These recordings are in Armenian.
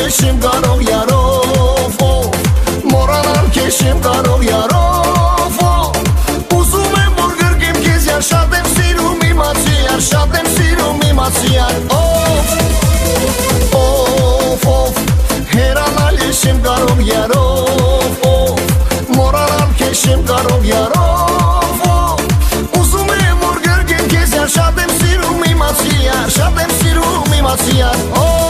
քեշեմ կարող յարով մոռանալ քեշեմ կարող յարով ուզում եմ որ գրկեմ քեզ յար շատ եմ սիրում իմացի յար շատ եմ սիրում իմացի յար հերանալ քեշեմ կարող յարով մոռանալ քեշեմ կարող յարով ուզում եմ որ գրկեմ քեզ յար շատ եմ սիրում իմացի յար շատ եմ սիրում իմացի յար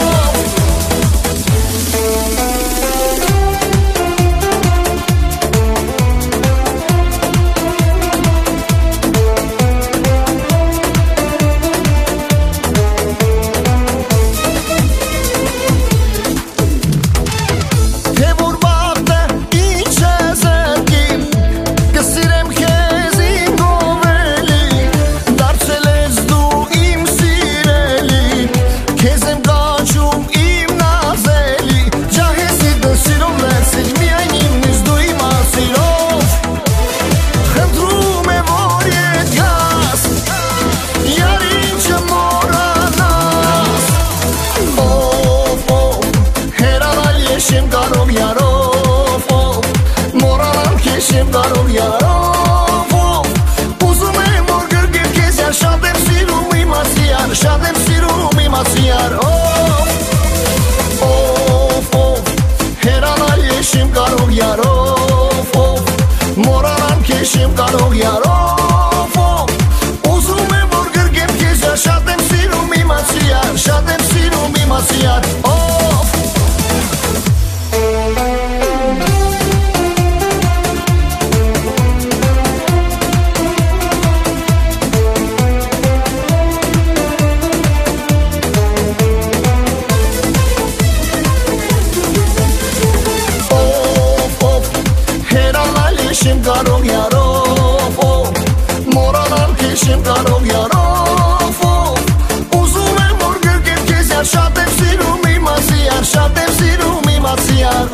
քեշեմ կարող յարով մոռանալ քեշեմ կարող յարով ուզում եմ որ գրկեմ քեզ յար շատ եմ սիրում իմացի յար շատ եմ սիրում իմացի յար հերանալ քեշեմ կարող յարով մոռանալ քեշեմ կարող յարով ուզում եմ որ գրկեմ քեզ յար շատ եմ սիրում իմացի յար շատ եմ սիրում իմացի յար քեշեմ կարող յարով մոռանալ քեշեմ կարող յարով ուզում եմ որ գրկեմ քեզ յար շատ եմ սիրում իմացի յար շատ եմ սիրում իմացի յար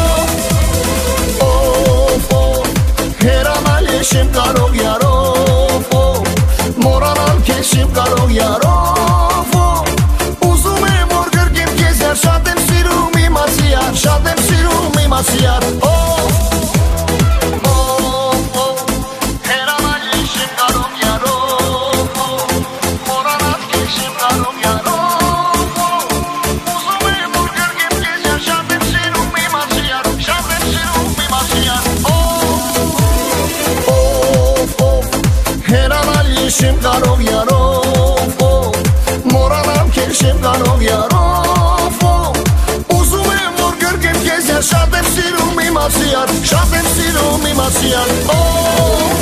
հերանալ քեշեմ կարող յարով մոռանալ քեշեմ կարող յարով ուզում եմ որ գրկեմ քեզ յար շատ եմ սիրում իմացի յար շատ եմ սիրում իմացի յար քեշեմ կարող յարով մոռանալ քեշեմ կարող յարով ուզում եմ որ գրկեմ քեզ յար շատ եմ սիրում իմացի յար շատ եմ սիրում իմացի յար